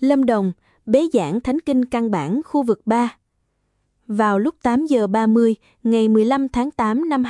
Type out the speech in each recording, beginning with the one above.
Lâm Đồng, bế giảng Thánh Kinh Căn Bản khu vực 3. Vào lúc 8 giờ 30, ngày 15 tháng 8 năm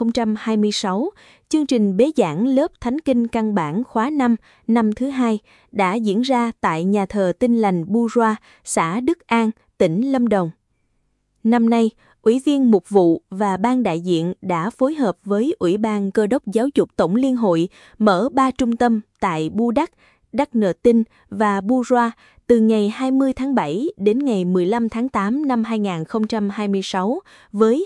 2026, chương trình bế giảng lớp Thánh Kinh Căn Bản khóa 5, năm thứ 2, đã diễn ra tại nhà thờ Tin Lành Bourgeois, xã Đức An, tỉnh Lâm Đồng. Năm nay, Ủy viên Mục vụ và Ban đại diện đã phối hợp với Ủy ban Cơ đốc Giáo dục Tổng Liên hội mở 3 trung tâm tại Bu Đắc, Đắc Nờ Tinh và Bourgeois từ ngày 20 tháng 7 đến ngày 15 tháng 8 năm 2026 với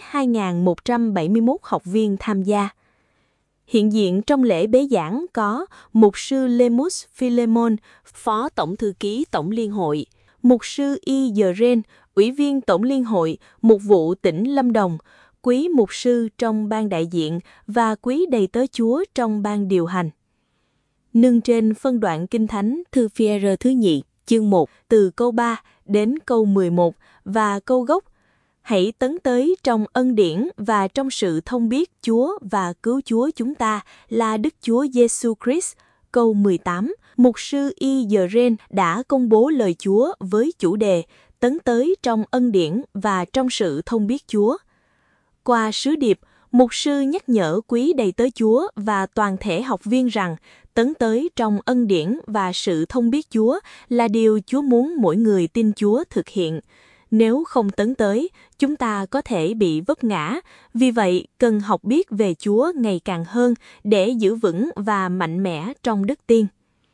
2.171 học viên tham gia. Hiện diện trong lễ bế giảng có Mục sư Lemus Philemon, Phó Tổng thư ký Tổng Liên hội, Mục sư Y Deren, Ủy viên Tổng Liên hội, Mục vụ tỉnh Lâm Đồng, quý mục sư trong ban đại diện và quý đầy tớ Chúa trong ban điều hành. Nương trên phân đoạn Kinh Thánh thư Phi-e-rơ thứ nhì, chương 1, từ câu 3 đến câu 11 và câu gốc. Hãy tấn tới trong ân điển và trong sự thông biết Chúa và cứu Chúa chúng ta là Đức Chúa Giêsu Christ. Câu 18, Mục sư Y Deren đã công bố lời Chúa với chủ đề tấn tới trong ân điển và trong sự thông biết Chúa. Qua sứ điệp, mục sư nhắc nhở quý đầy tớ Chúa và toàn thể học viên rằng tấn tới trong ân điển và sự thông biết Chúa là điều Chúa muốn mỗi người tin Chúa thực hiện. Nếu không tấn tới, chúng ta có thể bị vấp ngã, vì vậy cần học biết về Chúa ngày càng hơn để giữ vững và mạnh mẽ trong đức tin.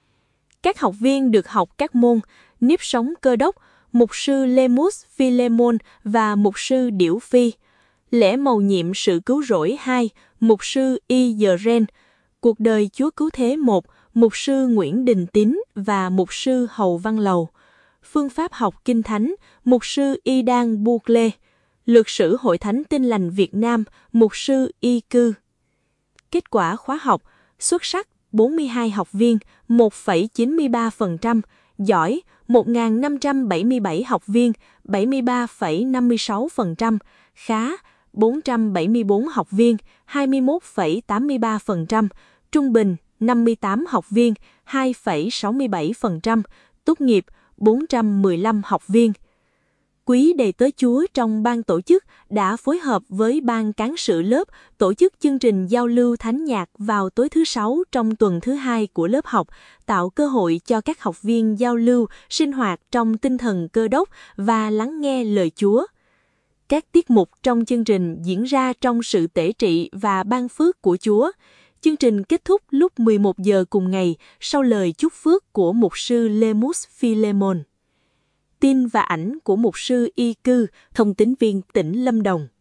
Các học viên được học các môn nếp sống Cơ đốc, mục sư Lemus Philemon và mục sư Điểu Phi, lễ mầu nhiệm sự cứu rỗi 2, mục sư Y Deren, cuộc đời Chúa Cứu Thế 1, mục sư Nguyễn Đình Tín và mục sư Hầu Văn Lầu, phương pháp học Kinh Thánh, mục sư Y Đan Bucle, lược sử Hội Thánh Tin Lành Việt Nam, mục sư Y Cư. Kết quả khóa học, xuất sắc 42 học viên, 1,93%, giỏi 1.577 học viên, 73,56%, khá 474 học viên, 21,83%, trung bình 58 học viên, 2,67%, tốt nghiệp 415 học viên. Quý đầy tớ Chúa trong ban tổ chức đã phối hợp với ban cán sự lớp tổ chức chương trình giao lưu thánh nhạc vào tối thứ Sáu trong tuần thứ 2 của lớp học, tạo cơ hội cho các học viên giao lưu, sinh hoạt trong tinh thần Cơ đốc và lắng nghe lời Chúa. Các tiết mục trong chương trình diễn ra trong sự tể trị và ban phước của Chúa. Chương trình kết thúc lúc 11 giờ cùng ngày sau lời chúc phước của mục sư Lemus Philemon. Tin và ảnh của mục sư Y Cư, thông tín viên tỉnh Lâm Đồng.